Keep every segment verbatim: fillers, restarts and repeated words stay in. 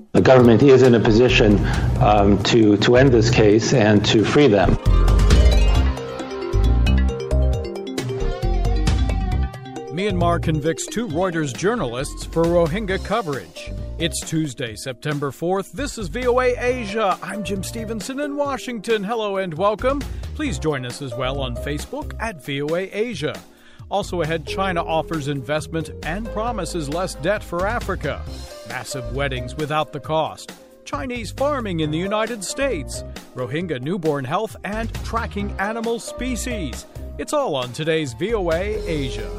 The government is in a position um, to, to end this case and to free them. Myanmar convicts two Reuters journalists for Rohingya coverage. It's Tuesday, September fourth. This is V O A Asia. I'm Jim Stevenson in Washington. Hello and welcome. Please join us as well on Facebook at V O A Asia. Also ahead, China offers investment and promises less debt for Africa. Massive weddings without the cost. Chinese farming in the United States. Rohingya newborn health and tracking animal species. It's all on today's V O A Asia.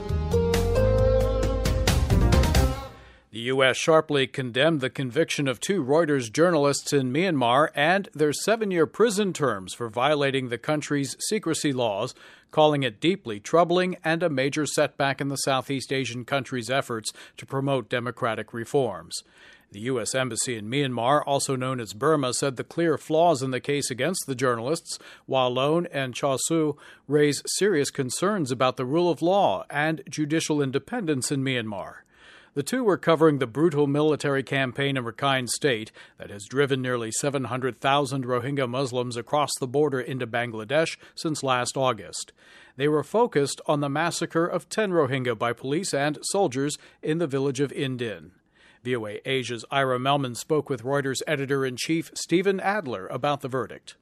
The U S sharply condemned the conviction of two Reuters journalists in Myanmar and their seven-year prison terms for violating the country's secrecy laws, calling it deeply troubling and a major setback in the Southeast Asian country's efforts to promote democratic reforms. The U S Embassy in Myanmar, also known as Burma, said the clear flaws in the case against the journalists, Wa Lone and Chaw Soo, raise serious concerns about the rule of law and judicial independence in Myanmar. The two were covering the brutal military campaign in Rakhine State that has driven nearly seven hundred thousand Rohingya Muslims across the border into Bangladesh since last August. They were focused on the massacre of ten Rohingya by police and soldiers in the village of Indin. V O A Asia's Ira Melman spoke with Reuters editor-in-chief Stephen Adler about the verdict.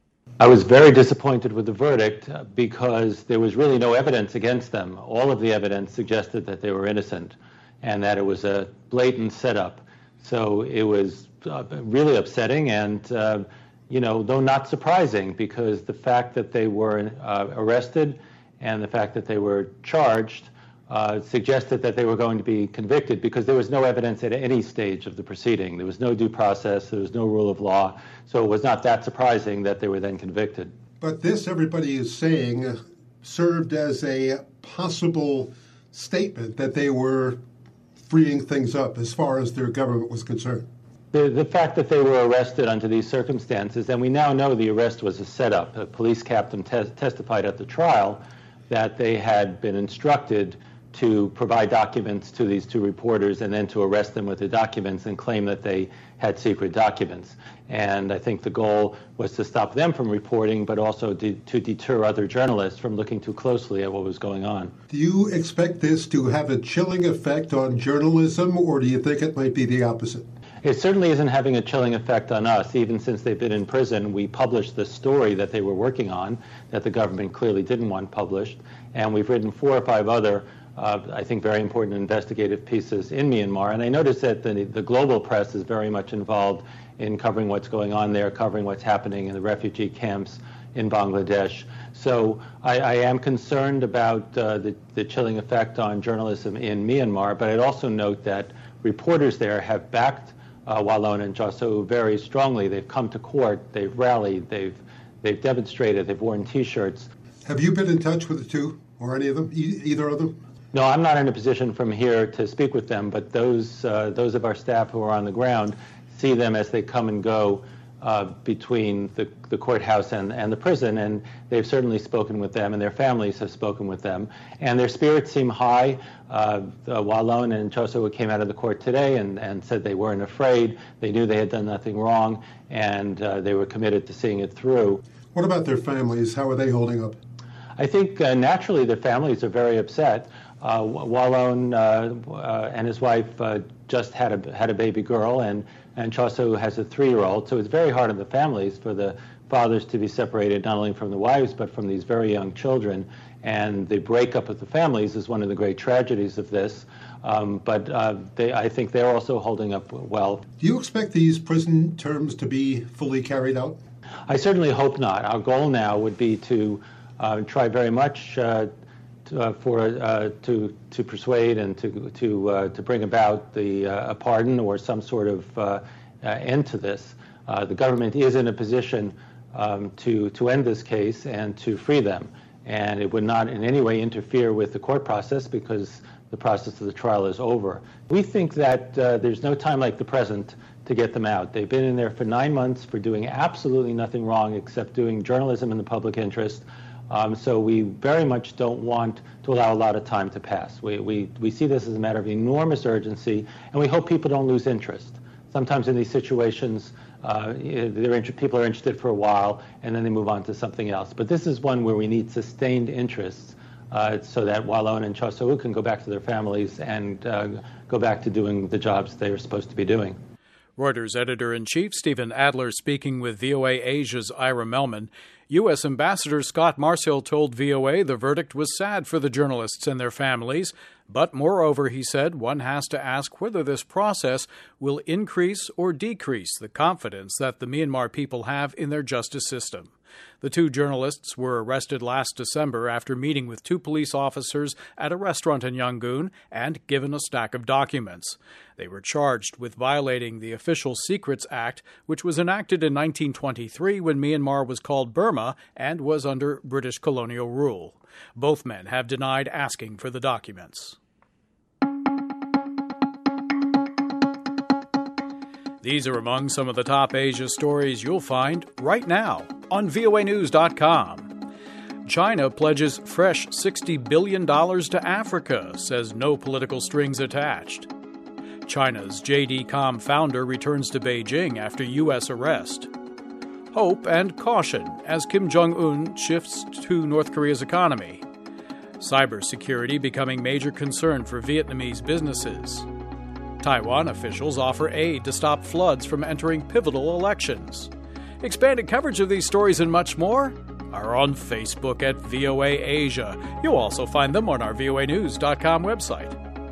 I was very disappointed with the verdict because there was really no evidence against them. All of the evidence suggested that they were innocent and that it was a blatant setup. So it was uh, really upsetting and, uh, you know, though not surprising, because the fact that they were uh, arrested and the fact that they were charged uh, suggested that they were going to be convicted, because there was no evidence at any stage of the proceeding. There was no due process, there was no rule of law, so it was not that surprising that they were then convicted. But this, everybody is saying, served as a possible statement that they were freeing things up as far as their government was concerned. The, the fact that they were arrested under these circumstances, and we now know the arrest was a setup. A police captain te- testified at the trial that they had been instructed to provide documents to these two reporters and then to arrest them with the documents and claim that they had secret documents. And I think the goal was to stop them from reporting, but also de- to deter other journalists from looking too closely at what was going on. Do you expect this to have a chilling effect on journalism, or do you think it might be the opposite? It certainly isn't having a chilling effect on us. Even since they've been in prison, we published the story that they were working on that the government clearly didn't want published. And we've written four or five other Uh, I think very important investigative pieces in Myanmar. And I noticed that the, the global press is very much involved in covering what's going on there, covering what's happening in the refugee camps in Bangladesh. So I, I am concerned about uh, the, the chilling effect on journalism in Myanmar, but I'd also note that reporters there have backed uh, Wa Lone and Chaw Soo very strongly. They've come to court, they've rallied, they've, they've demonstrated, they've worn T-shirts. Have you been in touch with the two, or any of them, e- either of them? No, I'm not in a position from here to speak with them, but those uh, those of our staff who are on the ground see them as they come and go uh, between the, the courthouse and, and the prison, and they've certainly spoken with them, and their families have spoken with them, and their spirits seem high. Uh, Wa Lone and Chaw Soo came out of the court today and, and said they weren't afraid, they knew they had done nothing wrong, and uh, they were committed to seeing it through. What about their families? How are they holding up? I think uh, naturally their families are very upset. Uh, Wa Lone uh, uh, and his wife uh, just had a had a baby girl, and and Chaw Soo has a three-year-old. So it's very hard on the families for the fathers to be separated not only from the wives but from these very young children. And the breakup of the families is one of the great tragedies of this. Um, but uh, they, I think they're also holding up well. Do you expect these prison terms to be fully carried out? I certainly hope not. Our goal now would be to uh, try very much. Uh, Uh, for uh, to to persuade and to to uh, to bring about the uh, a pardon or some sort of uh, uh, end to this. Uh, the government is in a position um, to to end this case and to free them, and it would not in any way interfere with the court process because the process of the trial is over. We think that uh, there's no time like the present to get them out. They've been in there for nine months for doing absolutely nothing wrong except doing journalism in the public interest. Um, so we very much don't want to allow a lot of time to pass. We, we, we see this as a matter of enormous urgency, and we hope people don't lose interest. Sometimes in these situations, uh, they're inter- people are interested for a while, and then they move on to something else. But this is one where we need sustained interests uh, so that Wa Lone and Cha Seok can go back to their families and uh, go back to doing the jobs they are supposed to be doing. Reuters editor-in-chief Stephen Adler speaking with V O A Asia's Ira Melman. U S. Ambassador Scott Marcial told V O A the verdict was sad for the journalists and their families, but moreover, he said, one has to ask whether this process will increase or decrease the confidence that the Myanmar people have in their justice system. The two journalists were arrested last December after meeting with two police officers at a restaurant in Yangon and given a stack of documents. They were charged with violating the Official Secrets Act, which was enacted in nineteen twenty-three when Myanmar was called Burma and was under British colonial rule. Both men have denied asking for the documents. These are among some of the top Asia stories you'll find right now on V O A News dot com. China pledges fresh sixty billion dollars to Africa, says no political strings attached. China's J D Com founder returns to Beijing after U S arrest. Hope and caution as Kim Jong-un shifts to North Korea's economy. Cybersecurity becoming major concern for Vietnamese businesses. Taiwan officials offer aid to stop floods from entering pivotal elections. Expanded coverage of these stories and much more are on Facebook at V O A Asia. You'll also find them on our V O A News dot com website.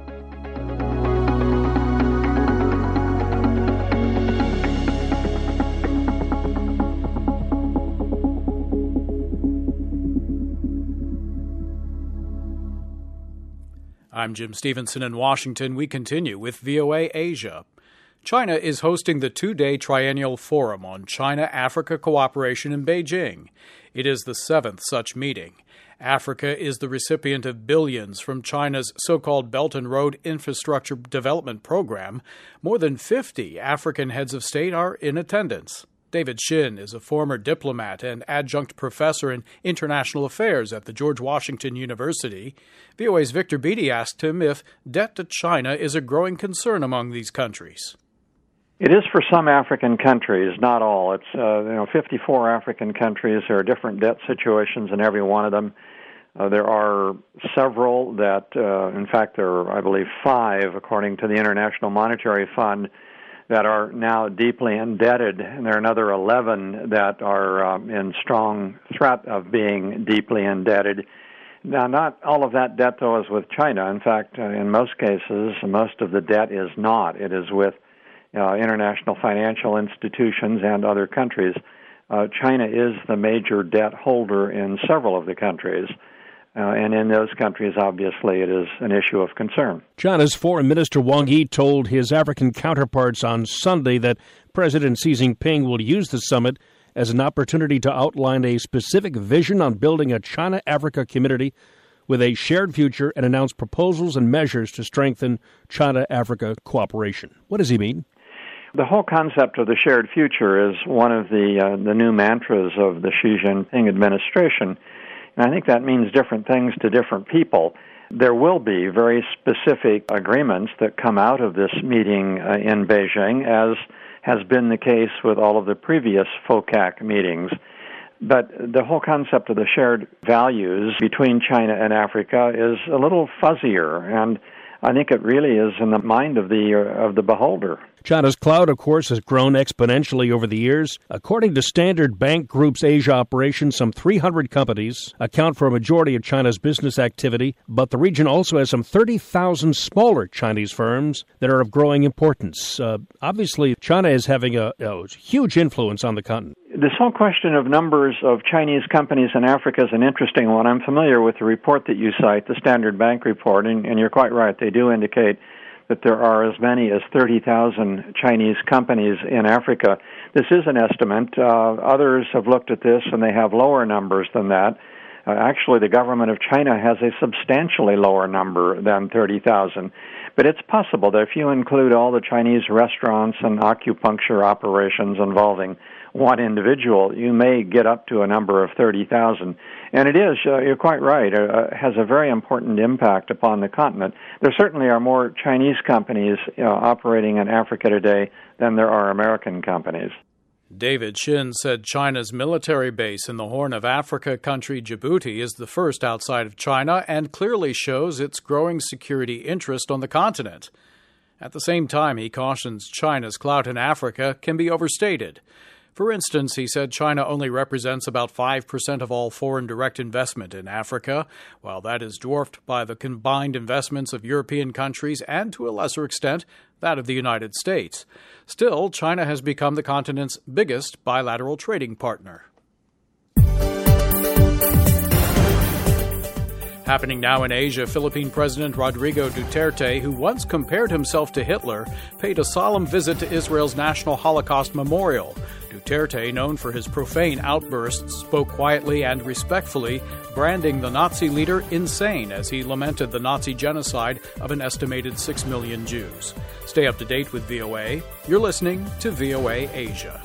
I'm Jim Stevenson in Washington. We continue with V O A Asia. China is hosting the two-day Triennial Forum on China-Africa Cooperation in Beijing. It is the seventh such meeting. Africa is the recipient of billions from China's so-called Belt and Road Infrastructure Development Program. More than fifty African heads of state are in attendance. David Shin is a former diplomat and adjunct professor in international affairs at the George Washington University. V O A's Victor Beattie asked him if debt to China is a growing concern among these countries. It is for some African countries, not all. It's uh, you know fifty-four African countries. There are different debt situations in every one of them. Uh, there are several that, uh, in fact, there are, I believe, five, according to the International Monetary Fund, that are now deeply indebted, and there are another eleven that are um, in strong threat of being deeply indebted. Now, not all of that debt, though, is with China. In fact, uh, in most cases, most of the debt is not. It is with uh, international financial institutions and other countries. Uh, China is the major debt holder in several of the countries. Uh, and in those countries, obviously, it is an issue of concern. China's Foreign Minister Wang Yi told his African counterparts on Sunday that President Xi Jinping will use the summit as an opportunity to outline a specific vision on building a China-Africa community with a shared future and announce proposals and measures to strengthen China-Africa cooperation. What does he mean? The whole concept of the shared future is one of the uh, the new mantras of the Xi Jinping administration. And I think that means different things to different people. There will be very specific agreements that come out of this meeting uh, in Beijing, as has been the case with all of the previous FOCAC meetings. But the whole concept of the shared values between China and Africa is a little fuzzier, and I think it really is in the mind of the uh, of the beholder. China's clout, of course, has grown exponentially over the years. According to Standard Bank Group's Asia operation, some three hundred companies account for a majority of China's business activity, but the region also has some thirty thousand smaller Chinese firms that are of growing importance. Uh, obviously, China is having a, a huge influence on the continent. This whole question of numbers of Chinese companies in Africa is an interesting one. I'm familiar with the report that you cite, the Standard Bank report, and, and you're quite right. They do indicate that there are as many as thirty thousand Chinese companies in Africa. This is an estimate. Uh, others have looked at this, and they have lower numbers than that. Uh, actually, the government of China has a substantially lower number than thirty thousand. But it's possible that if you include all the Chinese restaurants and acupuncture operations involving one individual, you may get up to a number of thirty thousand. And it is, uh, you're quite right, uh, has a very important impact upon the continent. There certainly are more Chinese companies you know, operating in Africa today than there are American companies. David Shin said China's military base in the Horn of Africa country Djibouti is the first outside of China and clearly shows its growing security interest on the continent. At the same time, he cautions China's clout in Africa can be overstated. For instance, he said China only represents about five percent of all foreign direct investment in Africa, while that is dwarfed by the combined investments of European countries and, to a lesser extent, that of the United States. Still, China has become the continent's biggest bilateral trading partner. Happening now in Asia, Philippine President Rodrigo Duterte, who once compared himself to Hitler, paid a solemn visit to Israel's National Holocaust Memorial. Duterte, known for his profane outbursts, spoke quietly and respectfully, branding the Nazi leader insane as he lamented the Nazi genocide of an estimated six million Jews. Stay up to date with V O A. You're listening to V O A Asia.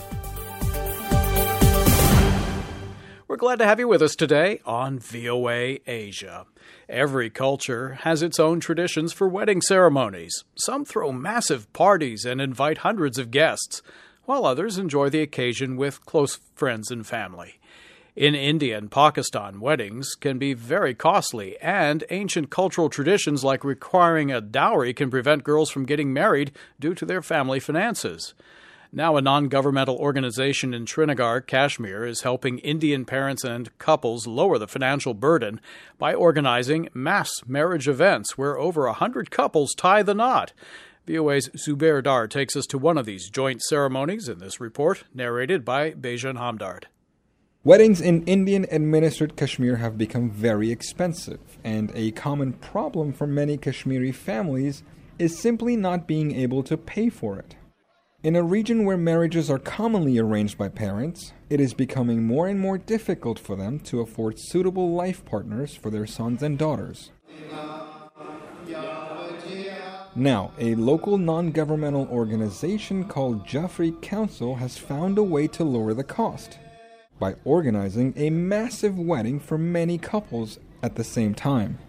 We're glad to have you with us today on V O A Asia. Every culture has its own traditions for wedding ceremonies. Some throw massive parties and invite hundreds of guests, while others enjoy the occasion with close friends and family. In India and Pakistan, weddings can be very costly, and ancient cultural traditions like requiring a dowry can prevent girls from getting married due to their family finances. Now, a non-governmental organization in Srinagar, Kashmir, is helping Indian parents and couples lower the financial burden by organizing mass marriage events where over a hundred couples tie the knot. V O A's Zubair Dar takes us to one of these joint ceremonies in this report, narrated by Bejan Hamdard. Weddings in Indian-administered Kashmir have become very expensive, and a common problem for many Kashmiri families is simply not being able to pay for it. In a region where marriages are commonly arranged by parents, it is becoming more and more difficult for them to afford suitable life partners for their sons and daughters. Now, a local non-governmental organization called Jafri Council has found a way to lower the cost by organizing a massive wedding for many couples at the same time.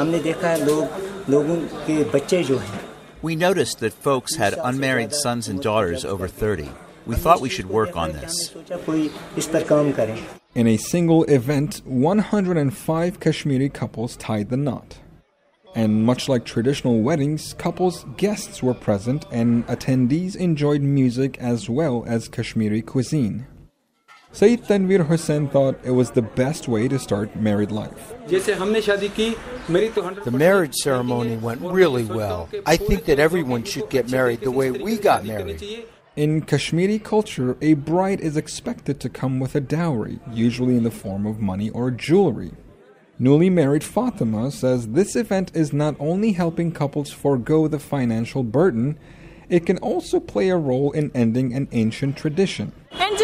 We noticed that folks had unmarried sons and daughters over thirty. We thought we should work on this. In a single event, one hundred five Kashmiri couples tied the knot. And much like traditional weddings, couples' guests were present and attendees enjoyed music as well as Kashmiri cuisine. Sayyid Tanveer Hussain thought it was the best way to start married life. The marriage ceremony went really well. I think that everyone should get married the way we got married. In Kashmiri culture, a bride is expected to come with a dowry, usually in the form of money or jewelry. Newly married Fatima says this event is not only helping couples forego the financial burden, it can also play a role in ending an ancient tradition.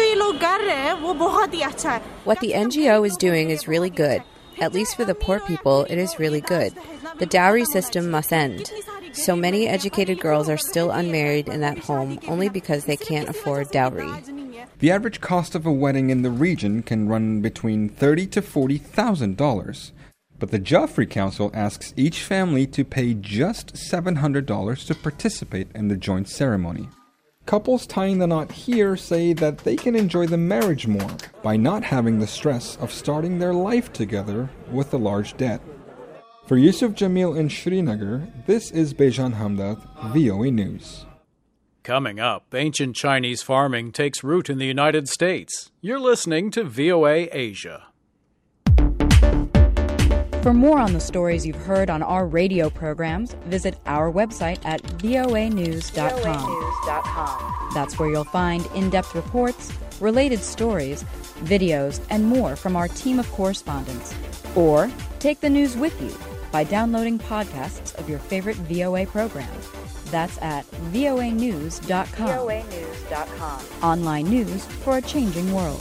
What the N G O is doing is really good. At least for the poor people, it is really good. The dowry system must end. So many educated girls are still unmarried in that home only because they can't afford dowry. The average cost of a wedding in the region can run between thirty thousand to forty thousand dollars. But the Jafri Council asks each family to pay just seven hundred dollars to participate in the joint ceremony. Couples tying the knot here say that they can enjoy the marriage more by not having the stress of starting their life together with a large debt. For Yusuf Jamil in Srinagar, this is Bejan Hamdard, V O A News. Coming up, ancient Chinese farming takes root in the United States. You're listening to V O A Asia. For more on the stories you've heard on our radio programs, visit our website at V O A news dot com. That's where you'll find in-depth reports, related stories, videos, and more from our team of correspondents. Or take the news with you by downloading podcasts of your favorite V O A programs. That's at V O A news dot com. V O A news dot com. Online news for a changing world.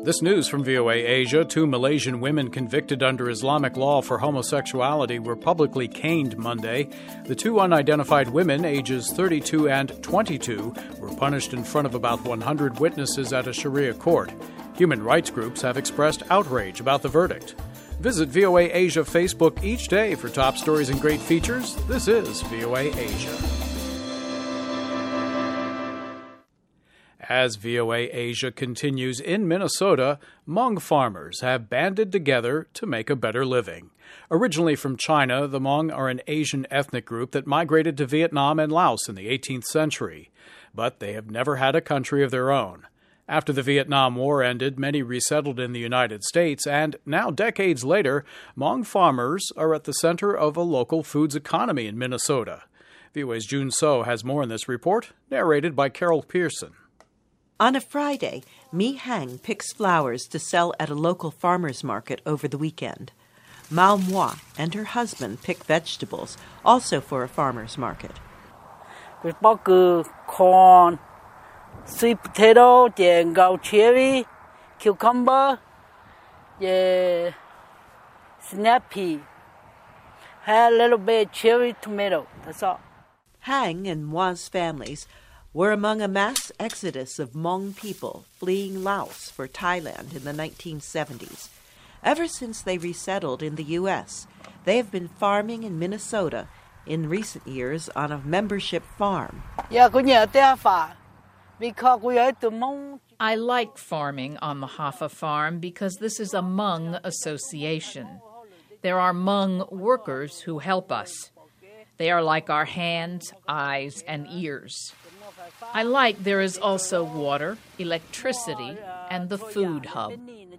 This news from V O A Asia. Two Malaysian women convicted under Islamic law for homosexuality were publicly caned Monday. The two unidentified women, ages thirty-two and twenty-two, were punished in front of about one hundred witnesses at a Sharia court. Human rights groups have expressed outrage about the verdict. Visit V O A Asia Facebook each day for top stories and great features. This is V O A Asia. As V O A Asia continues in Minnesota, Hmong farmers have banded together to make a better living. Originally from China, the Hmong are an Asian ethnic group that migrated to Vietnam and Laos in the eighteenth century. But they have never had a country of their own. After the Vietnam War ended, many resettled in the United States, and now decades later, Hmong farmers are at the center of a local foods economy in Minnesota. V O A's June So has more in this report, narrated by Carol Pearson. On a Friday, Mi Hang picks flowers to sell at a local farmer's market over the weekend. Mao Moi and her husband pick vegetables, also for a farmer's market. We bought corn, sweet potato, then go cherry, cucumber, yeah, snap pea. Had a little bit of cherry tomato, that's all. Hang and Moi's families were among a mass exodus of Hmong people fleeing Laos for Thailand in the nineteen seventies. Ever since they resettled in the U S, they have been farming in Minnesota, in recent years on a membership farm. Yeah, because we are the Hmong. I like farming on the Hoffa farm because this is a Hmong association. There are Hmong workers who help us. They are like our hands, eyes, and ears. I like there is also water, electricity, and the food hub.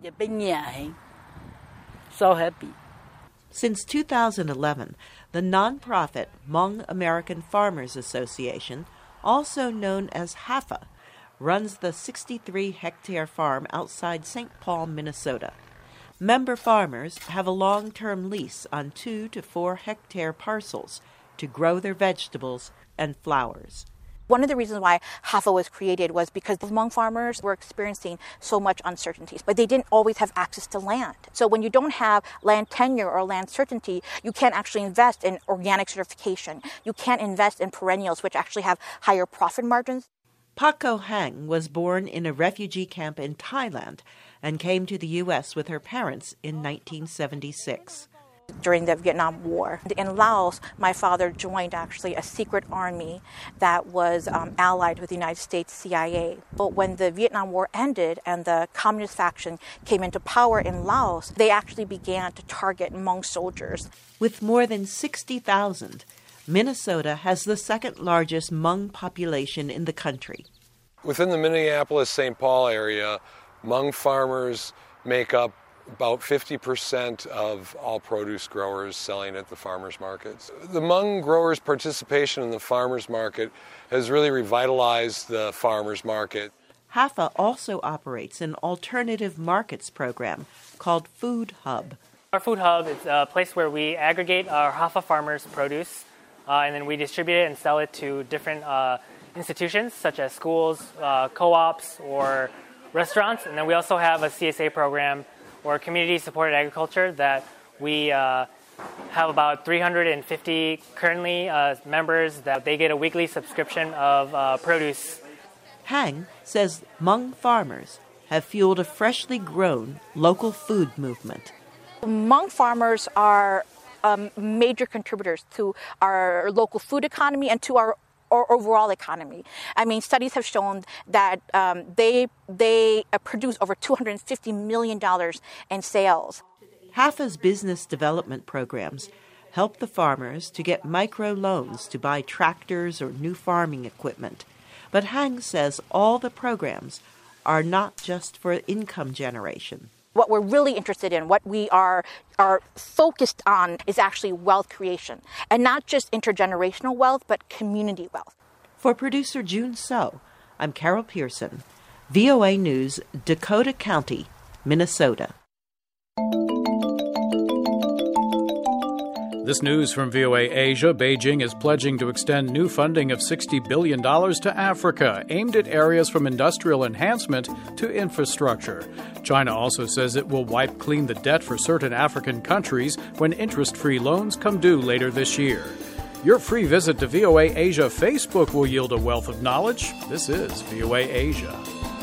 So happy. Since two thousand eleven, the nonprofit Hmong American Farmers Association, also known as HAFA, runs the sixty-three hectare farm outside Saint Paul, Minnesota. Member farmers have a long-term lease on two to four hectare parcels to grow their vegetables and flowers. One of the reasons why HAFA was created was because the Hmong farmers were experiencing so much uncertainties, but they didn't always have access to land. So when you don't have land tenure or land certainty, you can't actually invest in organic certification. You can't invest in perennials, which actually have higher profit margins. Paco Hang was born in a refugee camp in Thailand and came to the U S with her parents in nineteen seventy-six. During the Vietnam War. In Laos, my father joined actually a secret army that was um, allied with the United States C I A. But when the Vietnam War ended and the communist faction came into power in Laos, they actually began to target Hmong soldiers. With more than sixty thousand, Minnesota has the second largest Hmong population in the country. Within the Minneapolis-Saint Paul area, Hmong farmers make up about fifty percent of all produce growers selling at the farmers markets. The Hmong growers' participation in the farmers market has really revitalized the farmers market. HAFA also operates an alternative markets program called Food Hub. Our Food Hub is a place where we aggregate our HAFA farmers' produce uh, and then we distribute it and sell it to different uh, institutions such as schools, uh, co-ops, or restaurants. And then we also have a C S A program or community-supported agriculture that we uh, have about three hundred fifty currently uh, members that they get a weekly subscription of uh, produce. Hang says Hmong farmers have fueled a freshly grown local food movement. Hmong farmers are um, major contributors to our local food economy and to our or overall economy. I mean, studies have shown that um, they they uh, produce over two hundred fifty million dollars in sales. HAFA's business development programs help the farmers to get microloans to buy tractors or new farming equipment. But Hang says all the programs are not just for income generation. What we're really interested in, what we are are focused on, is actually wealth creation. And not just intergenerational wealth, but community wealth. For producer June So, I'm Carol Pearson, V O A News, Dakota County, Minnesota. This news from V O A Asia. Beijing is pledging to extend new funding of sixty billion dollars to Africa, aimed at areas from industrial enhancement to infrastructure. China also says it will wipe clean the debt for certain African countries when interest-free loans come due later this year. Your free visit to V O A Asia Facebook will yield a wealth of knowledge. This is V O A Asia.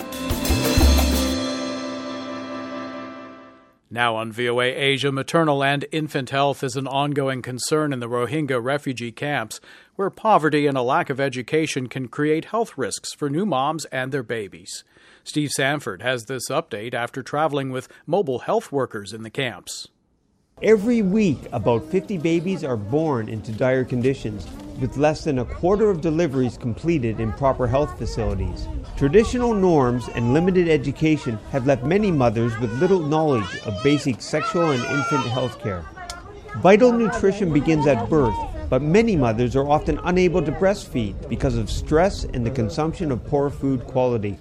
Now on V O A Asia, maternal and infant health is an ongoing concern in the Rohingya refugee camps, where poverty and a lack of education can create health risks for new moms and their babies. Steve Sanford has this update after traveling with mobile health workers in the camps. Every week, about fifty babies are born into dire conditions, with less than a quarter of deliveries completed in proper health facilities. Traditional norms and limited education have left many mothers with little knowledge of basic sexual and infant health care. Vital nutrition begins at birth, but many mothers are often unable to breastfeed because of stress and the consumption of poor food quality.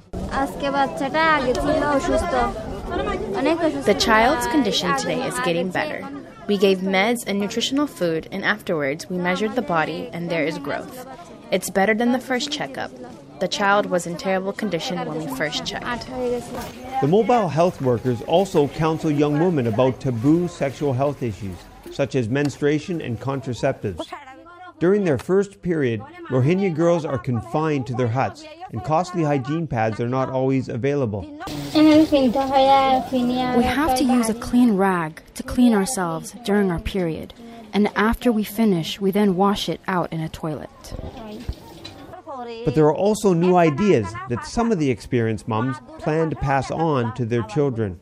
The child's condition today is getting better. We gave meds and nutritional food, and afterwards we measured the body, and there is growth. It's better than the first checkup. The child was in terrible condition when we first checked. The mobile health workers also counsel young women about taboo sexual health issues, such as menstruation and contraceptives. During their first period, Rohingya girls are confined to their huts, and costly hygiene pads are not always available. We have to use a clean rag to clean ourselves during our period, and after we finish, we then wash it out in a toilet. But there are also new ideas that some of the experienced moms plan to pass on to their children.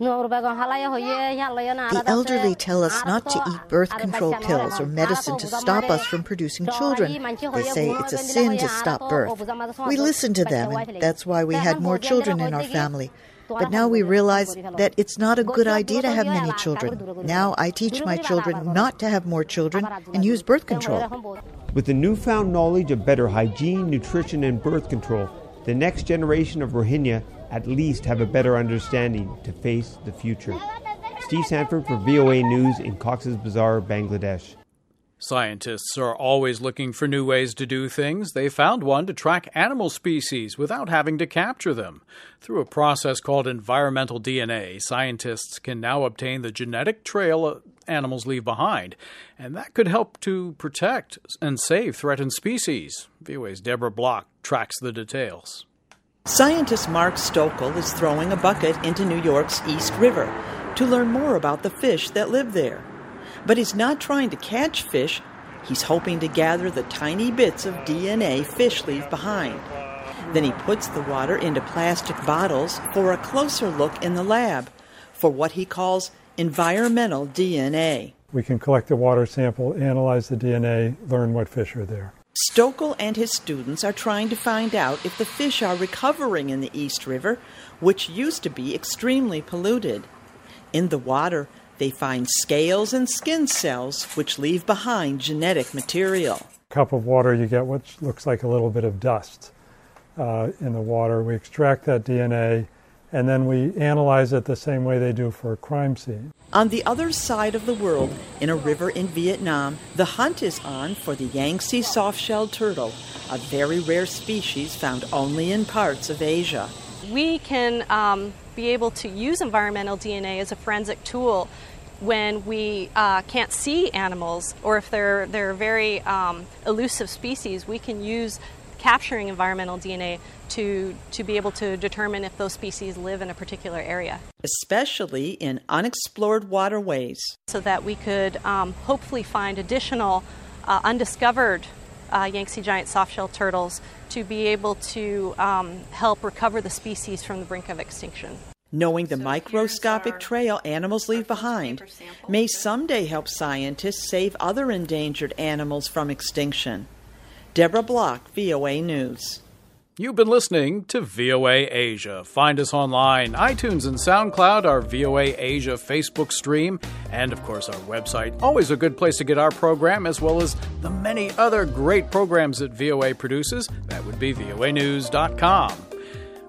The elderly tell us not to eat birth control pills or medicine to stop us from producing children. They say it's a sin to stop birth. We listen to them, and that's why we had more children in our family. But now we realize that it's not a good idea to have many children. Now I teach my children not to have more children and use birth control. With the newfound knowledge of better hygiene, nutrition, and birth control, the next generation of Rohingya at least have a better understanding to face the future. Steve Sanford for V O A News in Cox's Bazar, Bangladesh. Scientists are always looking for new ways to do things. They found one to track animal species without having to capture them. Through a process called environmental D N A, scientists can now obtain the genetic trail animals leave behind, and that could help to protect and save threatened species. V O A's Deborah Block tracks the details. Scientist Mark Stokel is throwing a bucket into New York's East River to learn more about the fish that live there. But he's not trying to catch fish. He's hoping to gather the tiny bits of D N A fish leave behind. Then he puts the water into plastic bottles for a closer look in the lab for what he calls environmental D N A. We can collect the water sample, analyze the D N A, learn what fish are there. Stokel and his students are trying to find out if the fish are recovering in the East River, which used to be extremely polluted. In the water, they find scales and skin cells which leave behind genetic material. A cup of water, you get what looks like a little bit of dust uh, in the water. We extract that D N A, and then we analyze it the same way they do for a crime scene. On the other side of the world, in a river in Vietnam, the hunt is on for the Yangtze soft-shelled turtle, a very rare species found only in parts of Asia. We can um, be able to use environmental D N A as a forensic tool when we uh, can't see animals, or if they're, they're very um, elusive species. We can use capturing environmental D N A to, to be able to determine if those species live in a particular area. Especially in unexplored waterways. So that we could um, hopefully find additional uh, undiscovered uh, Yangtze giant softshell turtles to be able to um, help recover the species from the brink of extinction. Knowing the microscopic trail animals leave behind may someday help scientists save other endangered animals from extinction. Deborah Block, V O A News. You've been listening to V O A Asia. Find us online, iTunes and SoundCloud, our V O A Asia Facebook stream, and of course our website. Always a good place to get our program, as well as the many other great programs that V O A produces. That would be V O A news dot com.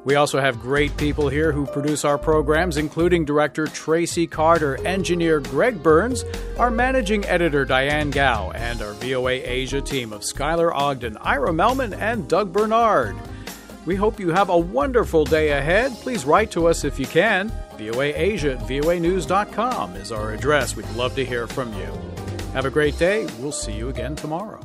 We also have great people here who produce our programs, including Director Tracy Carter, Engineer Greg Burns, our Managing Editor Diane Gao, and our V O A Asia team of Skylar Ogden, Ira Melman, and Doug Bernard. We hope you have a wonderful day ahead. Please write to us if you can. V O A Asia at V O A news dot com is our address. We'd love to hear from you. Have a great day. We'll see you again tomorrow.